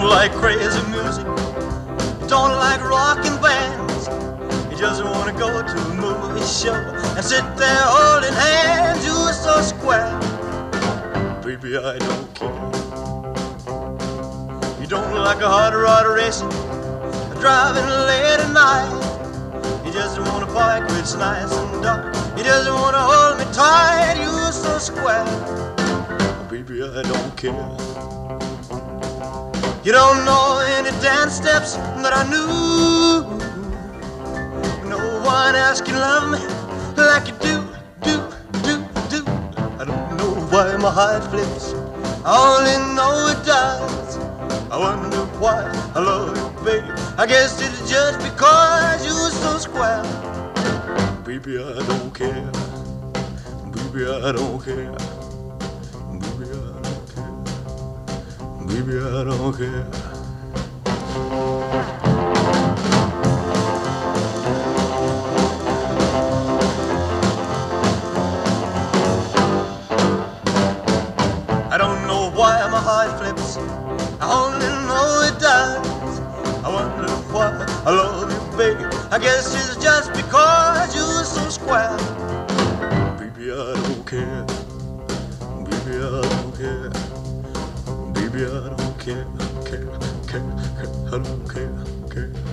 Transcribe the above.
like crazy music, don't like rockin' bands. You just wanna go to a movie show and sit there holding hands. You're so square, baby, I don't care. You don't like a hot rod racing, driving late at night. You just wanna park where it's nice and dark. You just wanna hold me tight. You're so square, baby, I don't care. You don't know any dance steps that I knew. No one else can love me like you do. I don't know why my heart flips, I only know it does. I wonder why I love you, baby. I guess it's just because you're so square. Baby, I don't care. Baby, I don't care. Baby, I don't care. Baby, I don't care. I don't know why my heart flips, I only know it does. I wonder why I love you, baby. I guess it's just because you're so square. Baby, I don't care. Baby, I don't care. Baby, I don't care. I don't care.